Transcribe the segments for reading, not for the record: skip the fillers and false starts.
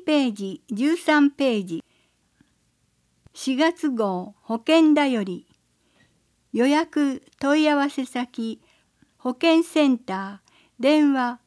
ページ13ページ。4月号保険だより。予約問い合わせ先保健センター電話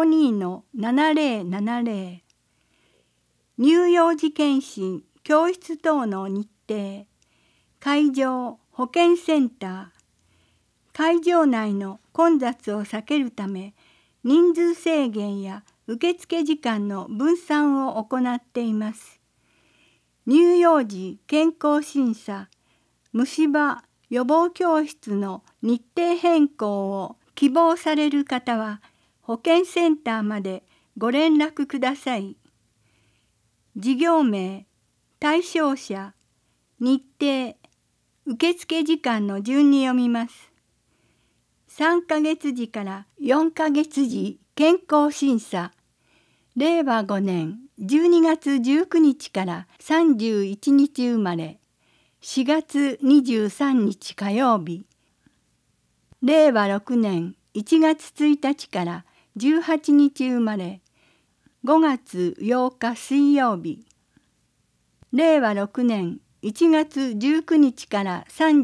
52-7070。乳幼児健診教室等の日程。会場保健センター。会場内の混雑を避けるため人数制限や受付時間の分散を行っています。乳幼児健康審査、虫歯予防教室の日程変更を希望される方は保健センターまでご連絡ください。事業名、対象者、日程、受付時間の順に読みます。3ヶ月時から4ヶ月時健康審査。令和5年12月19日から31日生まれ。4月23日火曜日。令和6年1月1日から18日生まれ。5月8日水曜日。令和6年1月19日から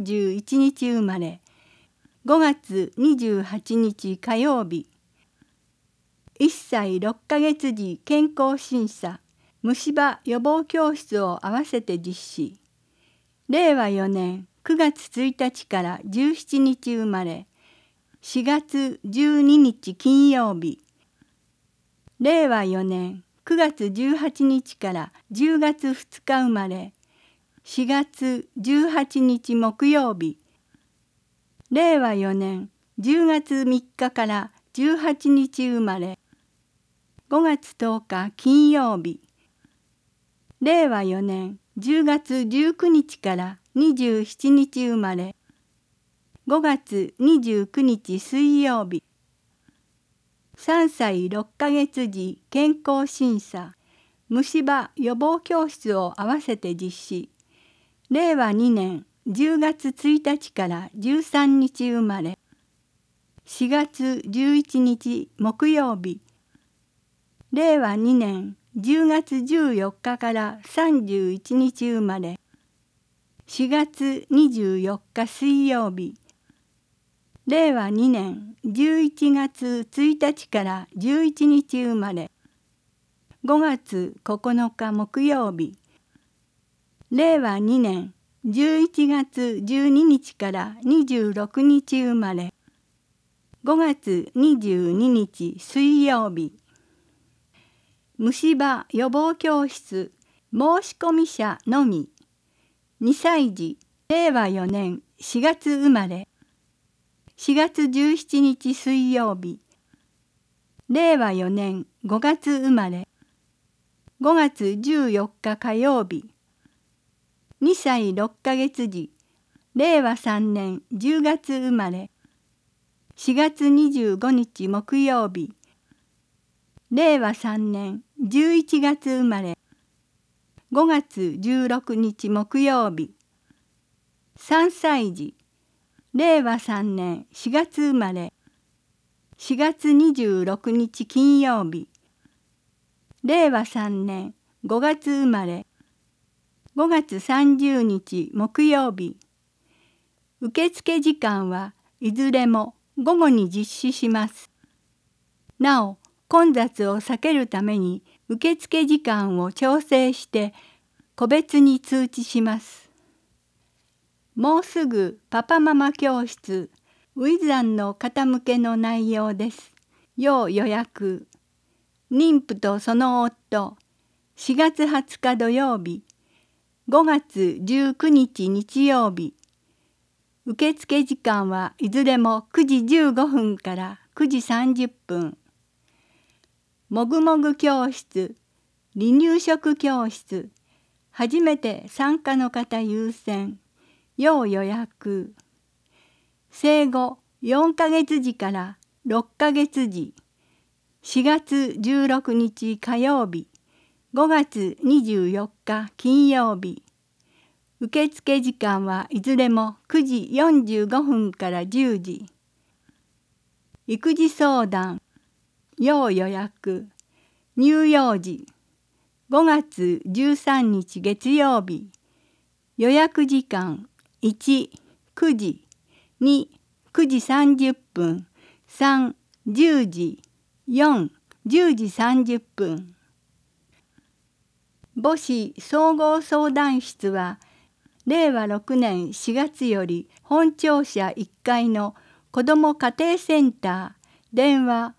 31日生まれ。5月28日火曜日。1歳6ヶ月時健康審査、虫歯予防教室を合わせて実施。令和4年9月1日から17日生まれ。4月12日金曜日。令和4年9月18日から10月2日生まれ。4月18日木曜日。令和4年10月3日から18日生まれ。5月10日金曜日。令和4年10月19日から27日生まれ。5月29日水曜日。3歳6ヶ月時健康審査、虫歯予防教室を合わせて実施。令和2年10月1日から13日生まれ。4月11日木曜日。令和2年10月14日から31日生まれ。4月24日水曜日。令和2年11月1日から11日生まれ。5月9日木曜日。令和2年11月12日から26日生まれ。5月22日水曜日。虫歯予防教室申込者のみ。2歳児、令和4年4月生まれ。4月17日水曜日。令和4年5月生まれ。5月14日火曜日。2歳6ヶ月時、令和3年10月生まれ。4月25日木曜日。令和3年11月生まれ。5月16日木曜日。3歳児。令和3年4月生まれ。4月26日金曜日。令和3年5月生まれ。5月30日木曜日。受付時間はいずれも午後に実施します。なお、混雑を避けるために受付時間を調整して個別に通知します。もうすぐパパママ教室ウィザンの方向けの内容です。要予約。妊婦とその夫。4月20日土曜日。5月19日日曜日。受付時間はいずれも9時15分から9時30分。もぐもぐ教室、離乳食教室、初めて参加の方優先、要予約。生後4ヶ月時から6ヶ月時、4月16日火曜日、5月24日金曜日。受付時間はいずれも9時45分から10時。育児相談、要予約、乳幼児、 5月13日月曜日。予約時間1、9時、2、9時30分、3、10時、4、10時30分。母子総合相談室は、令和6年4月より本庁舎1階の子ども家庭センター、電話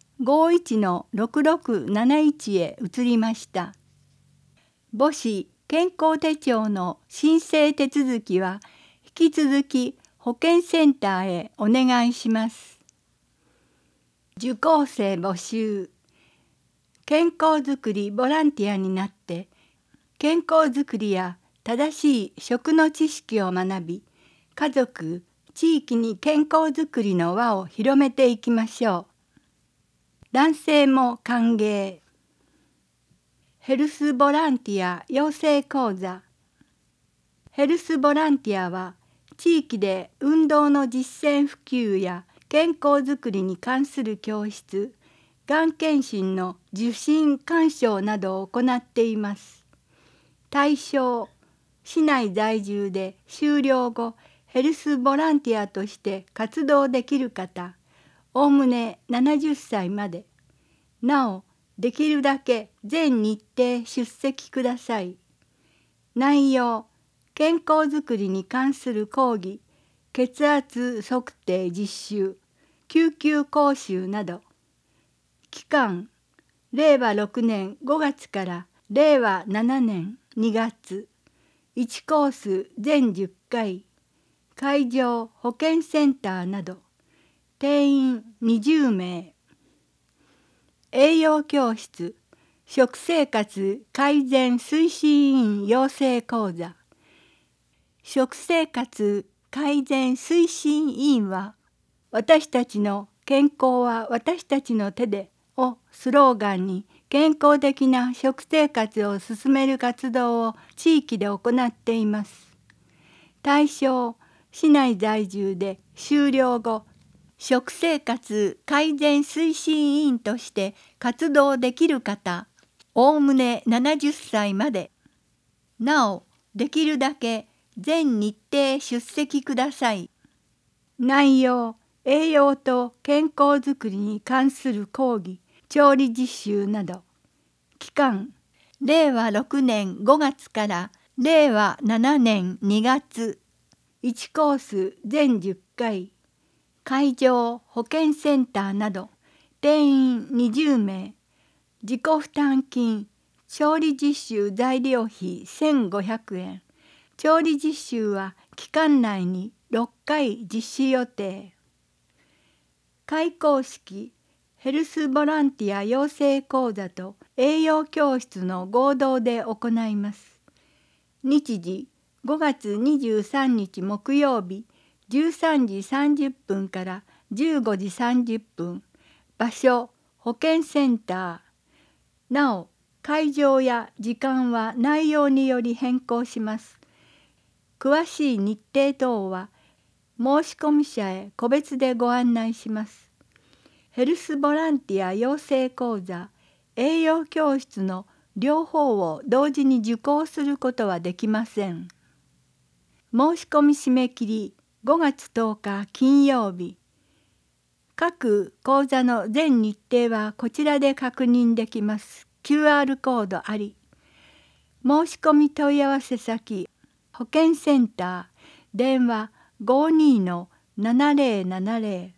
51-6671へ移りました。母子健康手帳の申請手続きは引き続き保健センターへお願いします。受講生募集。健康づくりボランティアになって健康づくりや正しい食の知識を学び、家族、地域に健康づくりの輪を広めていきましょう。男性も歓迎。ヘルスボランティア養成講座。ヘルスボランティアは地域で運動の実践普及や健康づくりに関する教室、がん検診の受診勧奨などを行っています。対象、市内在住で修了後ヘルスボランティアとして活動できる方、おおむね70歳まで。なお、できるだけ全日程出席ください。内容、健康づくりに関する講義、血圧測定実習、救急講習など。期間、令和6年5月から令和7年2月。1コース全10回。会場保健センターなど。定員20名。栄養教室、食生活改善推進委員養成講座。食生活改善推進委員は、私たちの健康は私たちの手でをスローガンに健康的な食生活を進める活動を地域で行っています。対象、市内在住で修了後、食生活改善推進委員として活動できる方、おおむね70歳まで。なお、できるだけ全日程出席ください。内容、栄養と健康づくりに関する講義、調理実習など。期間、令和6年5月から令和7年2月。1コース全10回。会場保健センターなど。定員20名。自己負担金。調理実習材料費1500円。調理実習は期間内に6回実施予定。開講式、ヘルスボランティア養成講座と栄養教室の合同で行います。日時、5月23日木曜日、13時30分から15時30分。場所、保健センター。なお、会場や時間は内容により変更します。詳しい日程等は申込者へ個別でご案内します。ヘルスボランティア養成講座、栄養教室の両方を同時に受講することはできません。申し込み締め切り5月10日金曜日。各講座の全日程はこちらで確認できます。QR コードあり。申し込み問い合わせ先、保健センター、電話52-7070。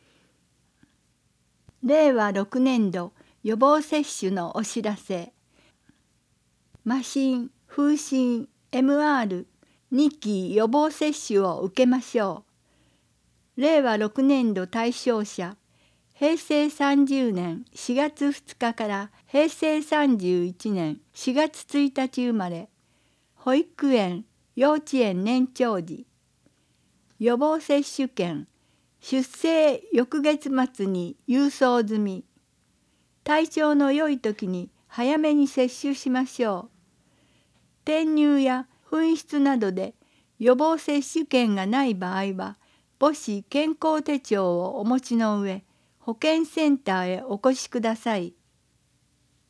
令和6年度予防接種のお知らせ。麻疹、風疹、MR、2期予防接種を受けましょう。令和6年度対象者、平成30年4月2日から平成31年4月1日生まれ、保育園、幼稚園年長児。予防接種券、出生翌月末に郵送済み。体調の良い時に早めに接種しましょう。転入や紛失などで予防接種券がない場合は、母子健康手帳をお持ちの上、保健センターへお越しください。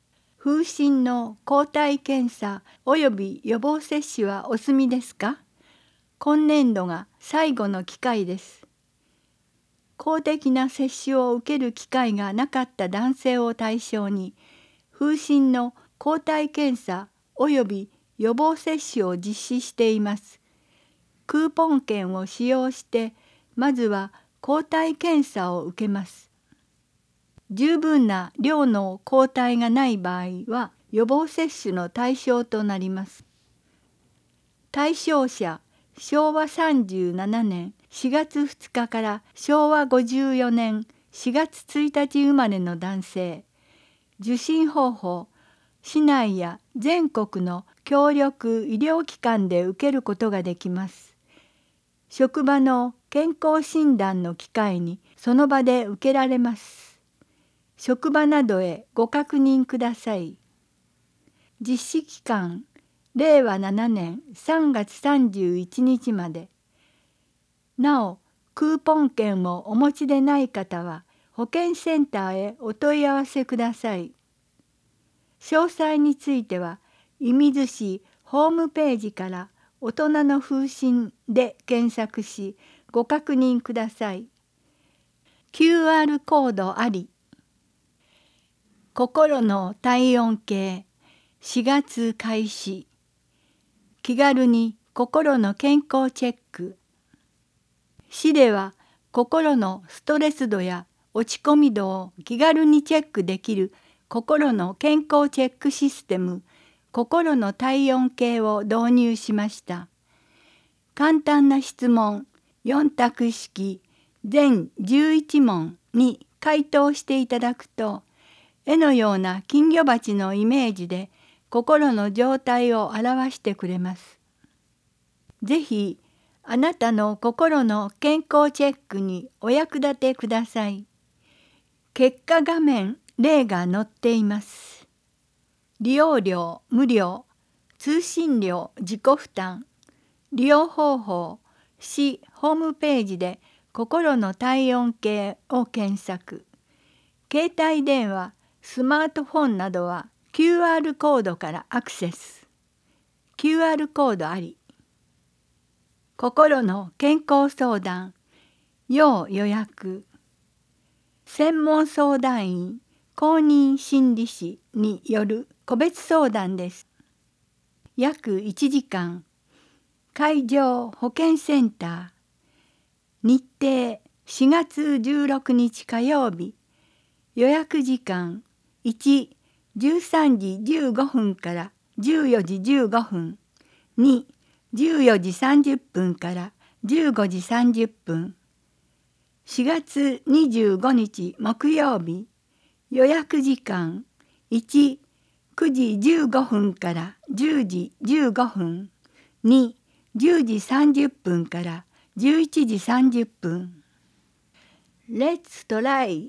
風疹の抗体検査及び予防接種はお済みですか？今年度が最後の機会です。公的な接種を受ける機会がなかった男性を対象に、風疹の抗体検査及び予防接種を実施しています。クーポン券を使用して、まずは抗体検査を受けます。十分な量の抗体がない場合は、予防接種の対象となります。対象者、昭和37年4月2日から昭和54年4月1日生まれの男性。受診方法、市内や全国の協力医療機関で受けることができます。職場の健康診断の機会にその場で受けられます。職場などへご確認ください。実施期間、令和7年3月31日まで。なお、クーポン券をお持ちでない方は、保健センターへお問い合わせください。詳細については、射水市ホームページから大人の風疹で検索し、ご確認ください。QR コードあり。心の体温計4月開始。気軽に心の健康チェック。市では心のストレス度や落ち込み度を気軽にチェックできる心の健康チェックシステム心の体温計を導入しました。簡単な質問4択式全11問に回答していただくと、絵のような金魚鉢のイメージで心の状態を表してくれます。ぜひあなたの心の健康チェックにお役立てください。結果画面例が載っています。利用料無料、通信料自己負担、利用方法、市ホームページで心の体温計を検索。携帯電話、スマートフォンなどは QR コードからアクセス。QR コードあり。心の健康相談、要予約。専門相談員、公認心理師による個別相談です。約1時間。会場保健センター。日程4月16日火曜日。予約時間1、13時15分から14時15分。2、14時30分から15時30分。4月25日木曜日。予約時間1、9時15分から10時15分。2、10時30分から11時30分。Let's try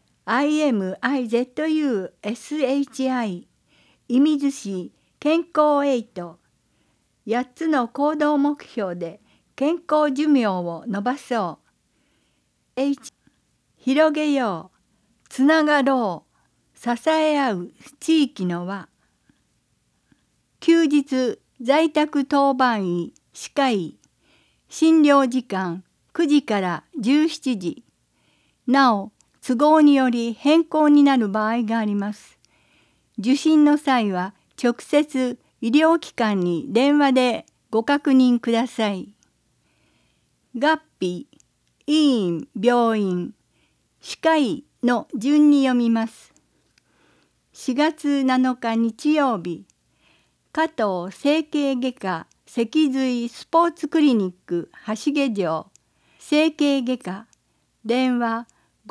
IMIZUSHI 射水市健康8 8つの行動目標で健康寿命を伸ばそう。H 広げよう、つながろう、支え合う地域の輪。休日在宅当番医歯科医、診療時間9時から17時。なお、都合により変更になる場合があります。受診の際は直接医療機関に電話でご確認ください。合併、医院、病院、歯科医の順に読みます。4月7日日曜日、加藤整形外科脊髄スポーツクリニック橋毛城整形外科電話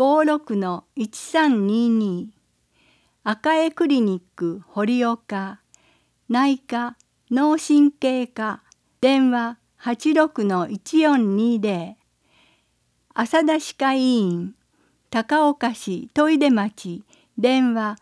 56-1322赤江クリニック堀岡内科脳神経科電話86-1420浅田歯科医院高岡市戸出町電話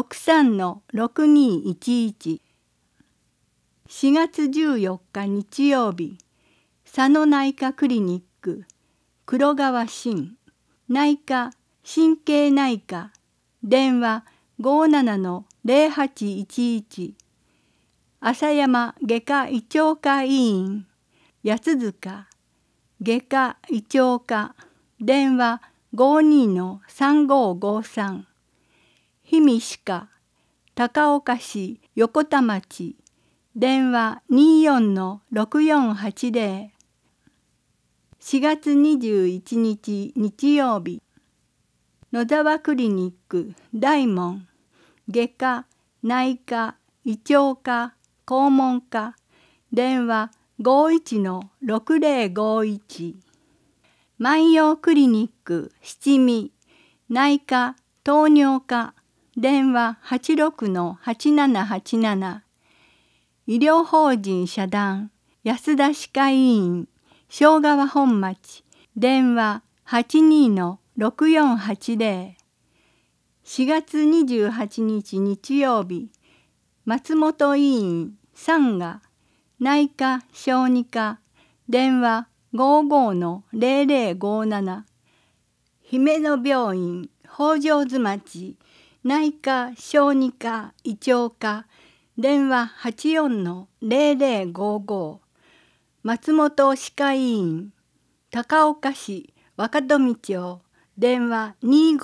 63-6211 4月14日日曜日佐野内科クリニック黒川新内科神経内科電話 0811浅山外科胃腸科医院八塚外科胃腸科電話52-3553氷見歯科高岡市横田町電話24-6480 4月21日日曜日野沢クリニック大門外科内科胃腸科肛門科電話51-6051万葉クリニック七味内科糖尿科電話86-8787医療法人社団安田歯科医院庄川本町電話82-6480 4月28日日曜日松本医院産科内科小児科電話55-0057姫野病院北条津町内科小児科胃腸科電話84-0055松本歯科医院高岡市若富町電話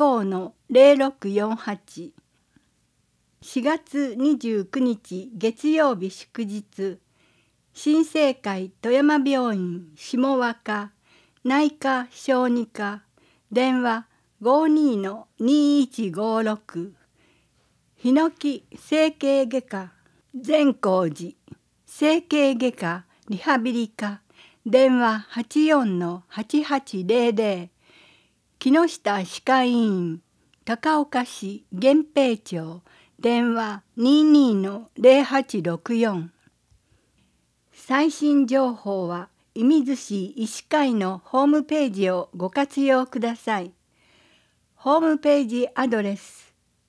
25-0648 4月29日月曜日祝日新生会富山病院下若内科小児科電話52-2156ヒノキ整形外科善光寺整形外科リハビリ科電話84-8800木下歯科医院高岡市源平町電話22-0864最新情報は射水市医師会のホームページをご活用ください。ホームページアドレス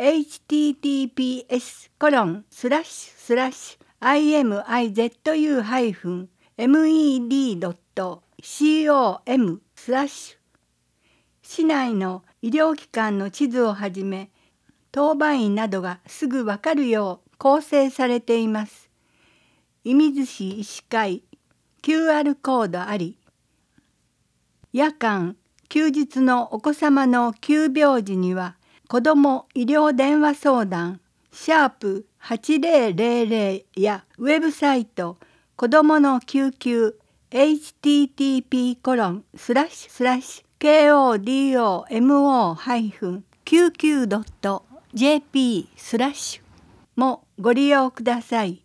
https://imizu-med.com/ 市内の医療機関の地図をはじめ当番員などがすぐわかるよう構成されています。射水市医師会 QR コードあり夜間休日のお子様の急病時には子ども医療電話相談#8000やウェブサイト子どもの救急 http://kodomo-救急.jp/ もご利用ください。